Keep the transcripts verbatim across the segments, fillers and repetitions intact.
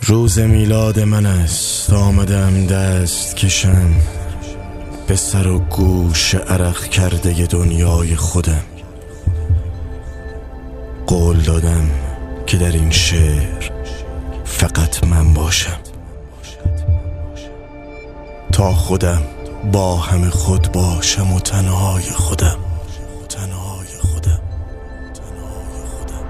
روز میلاد من است، آمدم دست کشم به سر و گوش عرق کرده دنیای خودم. قول دادم که در این شعر فقط من باشم، تا خودم با همه خود باشم و تنهای خودم تنهای خودم تنهای خودم.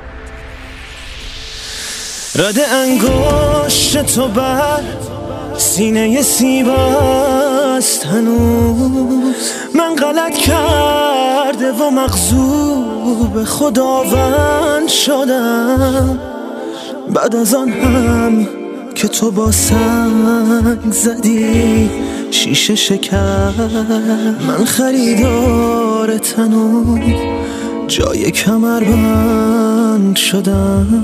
رد انگشت تو بر سینه سیب است هنوز، من غلط کرده و مغضوب خداوند شدم. بعد از آن هم که تو با سنگ زدی شیشه شکر، من خریدار تن و جای کمربند شدم.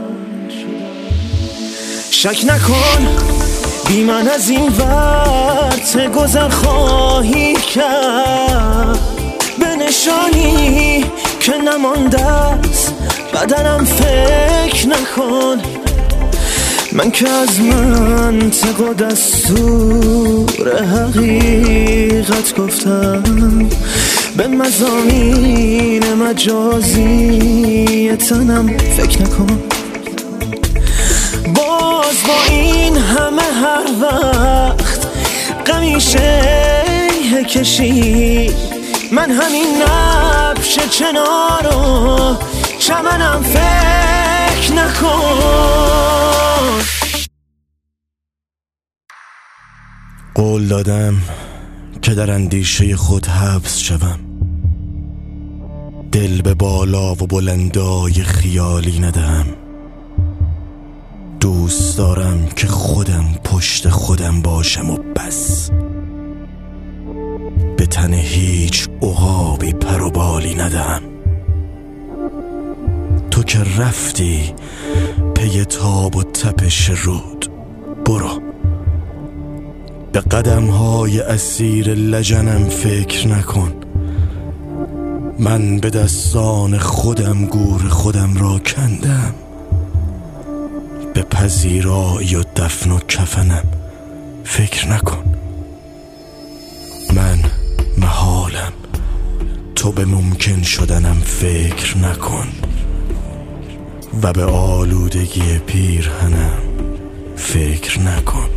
شک نکن بی من از این ورت گذر خواهی کرد، به نشانی که نمانده است بدنم فکر نکن. من که از منطق و دستور حقیقت گفتم، به مضامین مجازی تنم فکر نکن. باز با این همه هر وقت قمیشه کشی، من همین نبش چنارو چمنم فکر نکن. قول دادم که در اندیشه خود حبس شوم، دل به بالا و بلندای خیالی ندهم. دوست دارم که خودم پشت خودم باشم و بس، به تن هیچ عقابی پر و بالی ندهم. تو که رفتی پی تاب و تپش رود، برو به قدم‌های اسیر لجنم فکر نکن. من به دستان خودم گور خودم را کندم، به پذیرایی و دفن و کفنم فکر نکن. من محالم، تو به ممکن شدنم فکر نکن، و به آلودگی پیرهنم فکر نکن.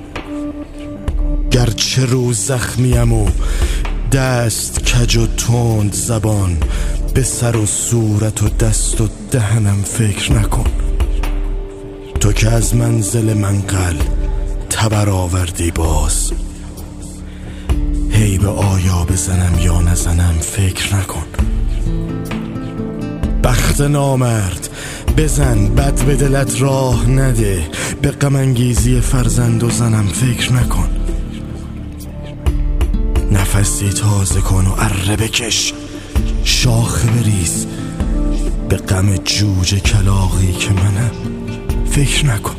گرچه رو زخمیم و دست کج و تند زبان، به سر و صورت و دست و دهنم فکر نکن. تو که از منزل منقل تبر آوردی باز، هی به آیا بزنم یا نزنم فکر نکن. بخت نامرد بزن، بد به دلت راه نده، به غم انگیزی فرزند و زنم فکر نکن. نفسی تازه کن و اره بکش، شاخه بریز، به غم جوجه کلاغی که منم فکر نکن.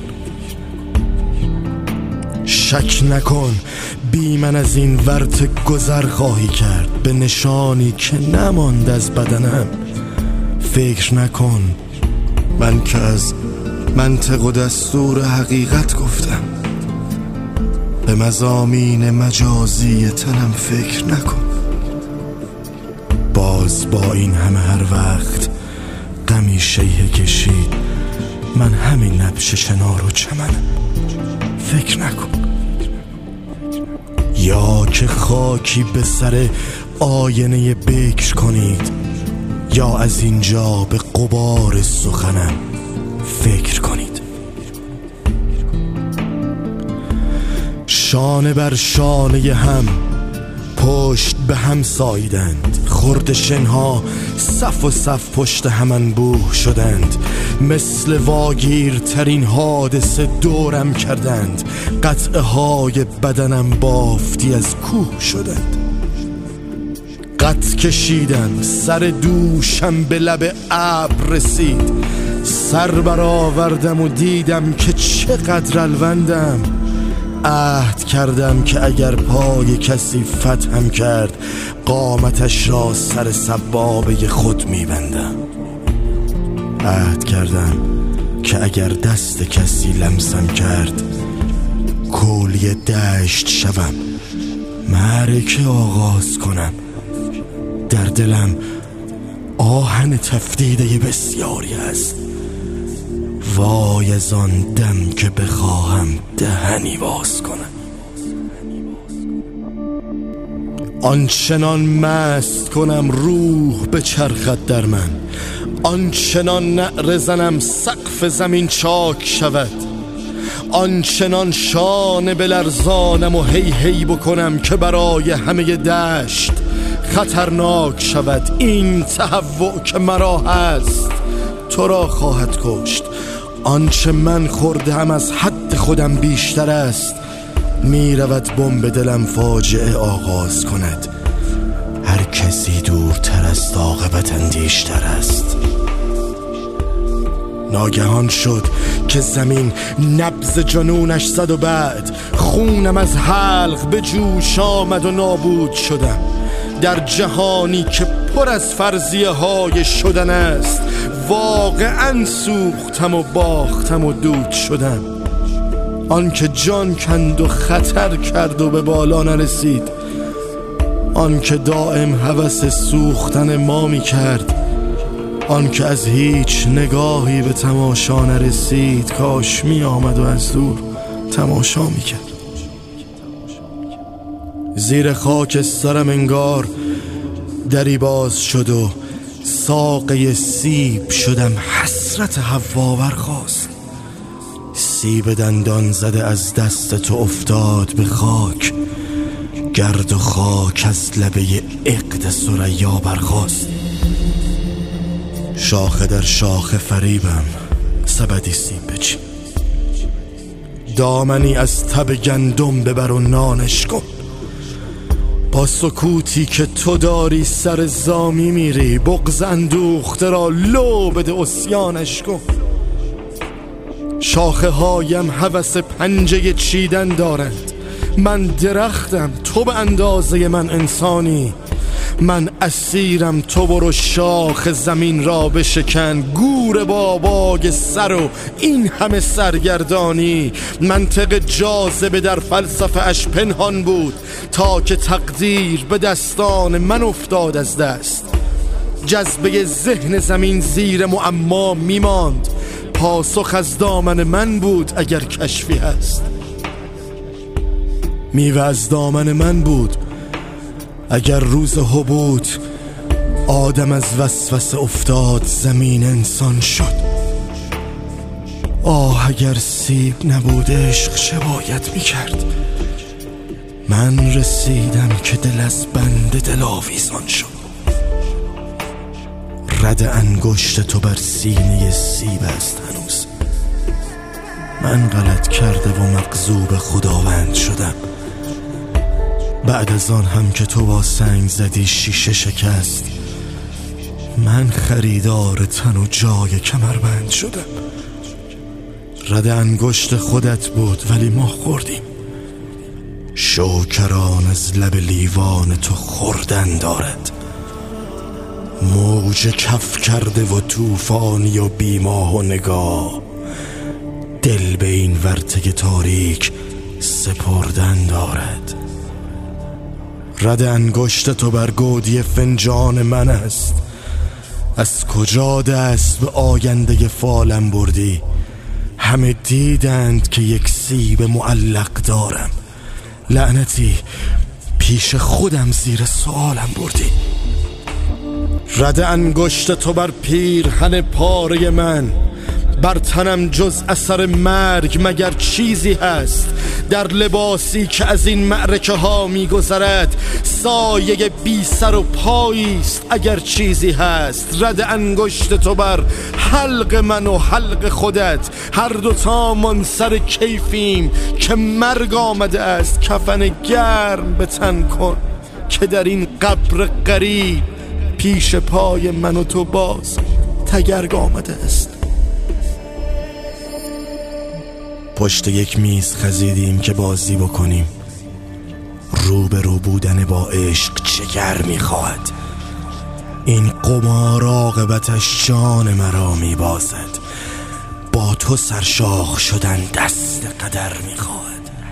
شک نکن بی من از این ورط گذر خواهی کرد، به نشانی که نماند از بدنم فکر نکن. من که از منطق و دستور حقیقت گفتم، به مضامین مجازی تنم فکر نکن. باز با این همه هر وقت غمی شیه کشید، من همین نبش شنار و چمنم فکر نکن. یا که خاکی به سر آینه بکر کنید، یا از اینجا به غبار سخنم فکر کنید. شانه بر شانه هم پشت به هم ساییدند، خرد شنها صف و صف پشت هم انبوه شدند. مثل واگیرترین حادثه دورم کردند، قطعه های بدنم بافتی از کوه شدند. قط کشیدم، سر دوشم به لب ابر رسید، سر برآوردم و دیدم که چقدر الوندم. عهد کردم که اگر پای کسی فتحم کرد، قامتش را سر سبابه خود میبندم. عهد کردم که اگر دست کسی لمسم کرد کولی دشت شوم، معرکه آغاز کنم. در دلم آهن تفدیده بسیاری است، وای از آن دم که بخواهم دهنی باز کنم. آنچنان مست کنم روح به چرخت در من، آنچنان نعره زنم سقف زمین چاک شود، آنچنان شانه بلرزانم و هی هی بکنم که برای همه دشت خطرناک شود. این تهوع که مرا هست تو را خواهد کشت. آنچه من خوردم از حد خودم بیشتر است. می رود بمب دلم فاجعه آغاز کند. هر کسی دورتر است عاقبت اندیشتر است. ناگهان شد که زمین نبض جنونش زد و بعد خونم از حلق به جوش آمد و نابود شدم. در جهانی که پر از فرضیه های شدن است واقعا سوختم و باختم و دود شدم. آن که جان کند و خطر کرد و به بالا نرسید، آن که دائم هوس سوختن ما می کرد، آن که از هیچ نگاهی به تماشا نرسید، کاش می آمد و از دور تماشا می کرد. زیر خاک سرم انگار دری باز شد و ساقه سیب شدم. حسرت حوا برخاست. سیب دندان زده از دست تو افتاد به خاک. گرد و خاک از لبه عقد ثریا برخاست. شاخه در شاخه فریبم سبدی سیب بچین. دامنی از تب گندم ببر و نانش کن. با سکوتی که تو داری سر زامی میری. بغض اندوخته را لو بده عصیانش کن. شاخه هایم هوس پنجه چیدن دارند. من درختم تو به اندازه من انسانی. من اسیرم تو برو شاخ زمین را بشکن. گور بابای سر و این همه سرگردانی. منطق جاذبه در فلسفه اش پنهان بود تا که تقدیر به دستان من افتاد از دست. جذبه ذهن زمین زیر معما میماند. پاسخ از دامن من بود اگر کشفی هست. میوه از دامن من بود اگر روز حبوط آدم از وسوسه افتاد زمین انسان شد. آه اگر سیب نبود عشق چه باید میکرد. من رسیدم که دل از بند دل آویزان شد. رد انگشت تو بر سینه سیب است هنوز. من غلط کرده و مغضوب خداوند شدم. بعد از آن هم که تو با سنگ زدی شیشه شکست. من خریدار تن و جای کمربند شدم. رد انگشت خودت بود ولی ما خوردیم. شوکران از لب لیوان تو خوردن دارد. موج کف کرده و طوفانی و بیماه و نگاه. دل به این ورطه تاریک سپردن دارد. رد انگشت تو بر گودی فنجان من است. از کجا دست به آینده فالم بردی؟ همه دیدند که یک سیب معلق دارم. لعنتی پیش خودم زیر سوالم بردی. رد انگشت تو بر پیرهن پاره من. بر تنم جز اثر مرگ مگر چیزی هست؟ در لباسی که از این معرکه ها می گذرد سایه بی سر و پاییست اگر چیزی هست. رد انگشت تو بر حلق من و حلق خودت. هر دوتامان سر کیفیم که مرگ آمده است. کفن گرم به تن کن که در این قبر غریب پیش پای من و تو باز تگرگ آمده است. پشت یک میز خزیدیم که بازی بکنیم. رو به رو بودن با عشق چگر میخواهد. این قمار عاقبتش جان مرا میبازد. با با تو سرشاخ شدن دست قدر میخواد.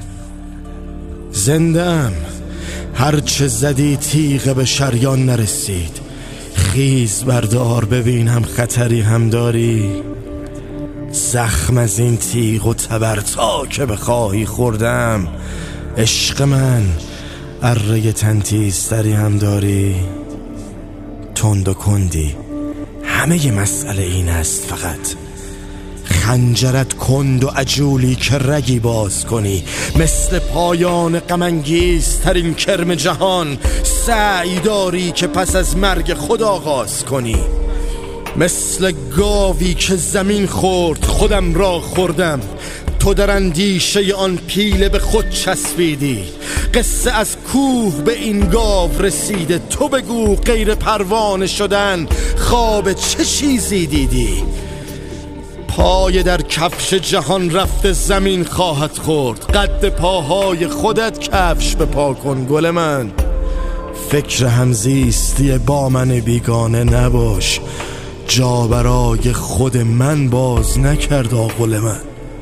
زنده‌ام، هرچه زدی تیغ به شریان نرسید. خیز بردار ببینم خطری هم داری. زخم از این تیغ و تبر تا که بخواهی خوردم. عشق من، اره تنتیزتری هم داری. تند و کندی، همه مسئله این است فقط خنجرت کند و عجولی که رگی باز کنی. مثل پایان غم‌انگیز ترین کرم جهان سعی داری که پس از مرگ خود آغاز کنی. مثل گاوی که زمین خورد خودم را خوردم. تو در اندیشه آن پیله به خود چسبیدی. قصه از کوه به این گاو رسیده. تو بگو غیر پروانه شدن خواب چه چیزی دیدی؟ پای در کفش جهان رفته زمین خواهد خورد. قد پاهای خودت کفش به پا کن گل من. فکر همزیستی با من بیگانه نباش. جا برای خود من باز نکرد آغل من.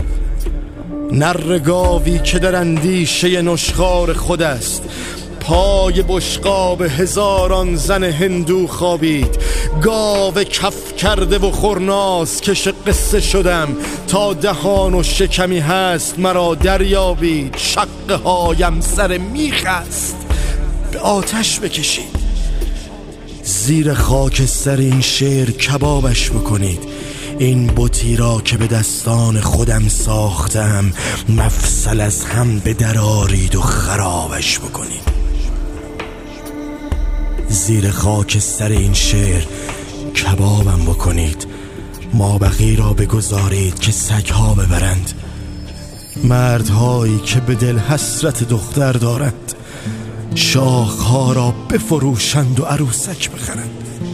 نر گاوی که در اندیشه نشخوار خود است. پای بشقاب هزاران زن هندو خوابید. گاو کف کرده و خورناس کش قصه شدم. تا دهان و شکمی هست مرا دریابید. شقه هایم سر میخ است به آتش بکشید. زیر خاکستر این شعر کبابش بکنید. این بتی را که به دستان خودم ساختم مفصل از هم به درارید و خرابش بکنید. زیر خاکستر این شعر کبابم بکنید. مابقی را بگذارید که سگها ببرند. مردهایی که به دل حسرت دختر دارند شاخها را بفروشند و عروسک بخرند.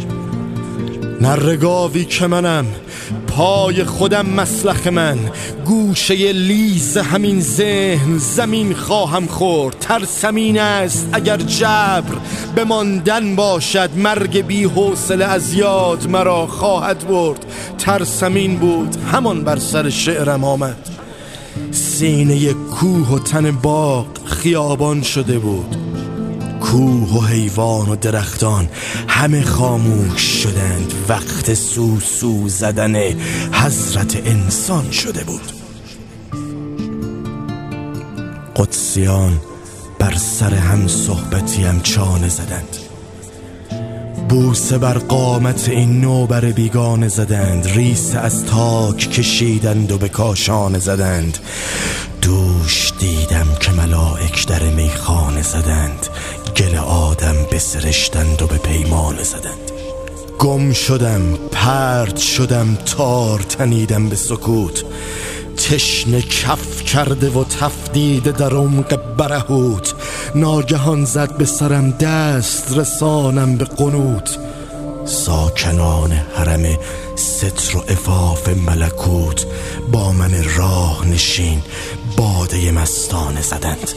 نرگاوی که منم، پای خودم مسلخ من. گوشه لیز همین ذهن زمین خواهم خورد. ترسمین است اگر جبر بماندن باشد. مرگ بی حوصله از یاد مرا خواهد برد. ترسمین بود همان بر سر شعرم آمد. سینه کوه و تن باغ خیابان شده بود. کوه و حیوان و درختان همه خاموش شدند. وقت سو سو زدن حضرت انسان شده بود. قدسیان بر سر هم صحبتیم چانه زدند. بوسه بر قامت این نوبر بیگانه زدند. ریس از تاک کشیدند و به کاشانه زدند. دوش دیدم که ملائک در میخانه زدند. گل آدم بسرشتند و به پیمانه زدند. گم شدم، پرد شدم، تار تنیدم به سکوت. تشنه کف کرده و تفدیده در عمق برهوت. ناگهان زد به سرم دست رسانم به قنوت. ساکنان حرم ستر و عفاف ملکوت با من راه نشین باده مستانه زدند.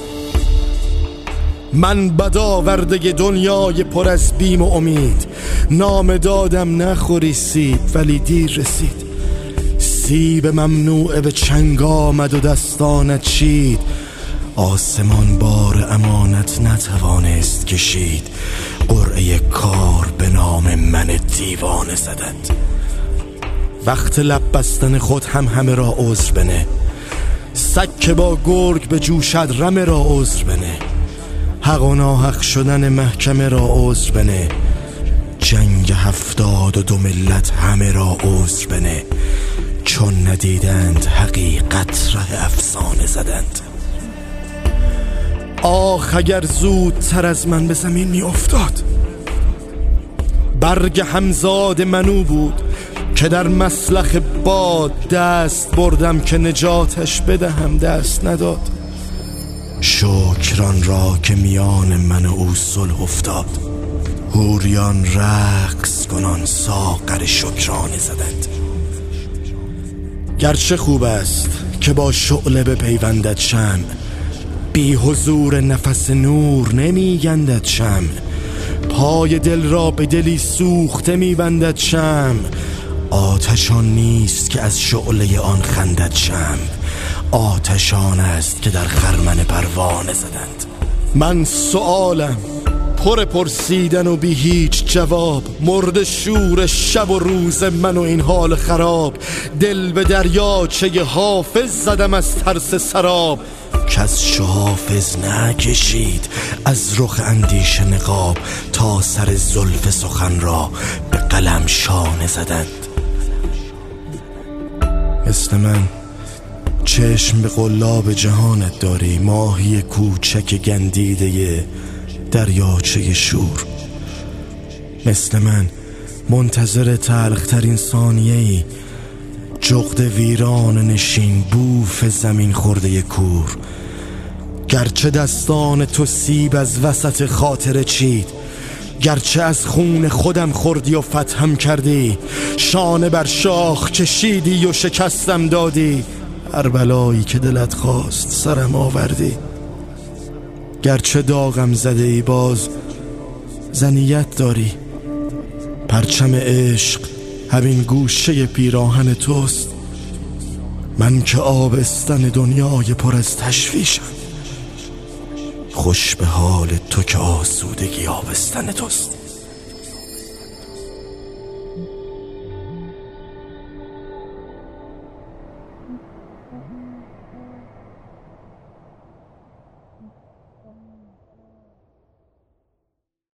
من بدآورده دنیای پر از بیم و امید. نام دادم نخوری سیب ولی دیر رسید. سیب ممنوع به چنگ آمد و دستانت چید. آسمان بار امانت نتوانست کشید. قرعه کار به نام من دیوانه زدند. وقت لب بستن خود هم همه را عذر بنه. سگ که با گرگ به جوشد رمه را عذر بنه. حق و ناحق شدن محکمه را عذر بنه. جنگ هفتاد و دو ملت همه را عذر بنه. چون ندیدند حقیقت ره افسانه زدند. آخ اگر زودتر از من به زمین می افتاد. برگ همزاد منو بود که در مسلخ باد دست بردم که نجاتش بدهم دست نداد. شکران را که میان من و او صلح افتاد. حوریان رقص کنان ساغر شکرانه زدند. گرچه خوب است که با شعله بپیوندد شمع. بی حضور نفس نور نمی گندد شمع. پای دل را به دلی سوخته می بندد شمع. آتشان نیست که از شعله آن خندد شمع، آتشان است که در خرمن پروانه زدند. من سؤالم پر پرسیدن و بی هیچ جواب، مرد شور شب و روز من و این حال خراب. دل به دریاچه حافظ زدم از ترس سراب، کس حافظ نکشید از رخ اندیشه نقاب، تا سر زلف سخن را به قلم شانه زدند. مثل من چشم به قلاب جهانت داری، ماهی کوچک گندیده دریاچه شور. مثل من منتظر تلخترین ثانیه‌ای، جغد ویران نشین بوف زمین خورده کور. گرچه دستان تو سیب از وسط خاطر چید، گرچه از خون خودم خوردی و فتحم کردی، شانه بر شاخ کشیدی و شکستم دادی، هر بلایی که دلت خواست سرم آوردی. گرچه داغم زده ای باز زنیت داری، پرچم عشق همین گوشه پیراهن توست. من که آبستن دنیای پر از تشویشم، خوش به حال تو که آسودگی آبستن توست.